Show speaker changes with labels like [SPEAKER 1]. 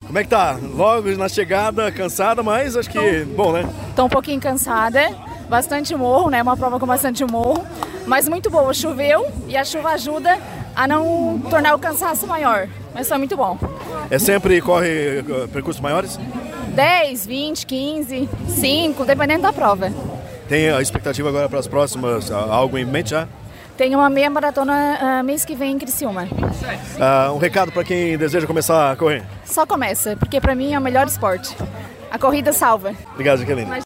[SPEAKER 1] Como é que tá? Logo na chegada, cansada, mas acho que bom, né?
[SPEAKER 2] Tô um pouquinho cansada, bastante morro, né? Uma prova com bastante morro, mas muito boa. Choveu e a chuva ajuda a não tornar o cansaço maior, mas foi muito bom.
[SPEAKER 1] Sempre corre percursos maiores?
[SPEAKER 2] 10, 20, 15, 5, dependendo da prova.
[SPEAKER 1] Tem a expectativa agora para as próximas, algo em mente já?
[SPEAKER 2] Tem uma meia maratona mês que vem em Criciúma.
[SPEAKER 1] Um recado para quem deseja começar a correr?
[SPEAKER 2] Só começa, porque para mim é o melhor esporte. A corrida salva.
[SPEAKER 1] Obrigado, Jaqueline.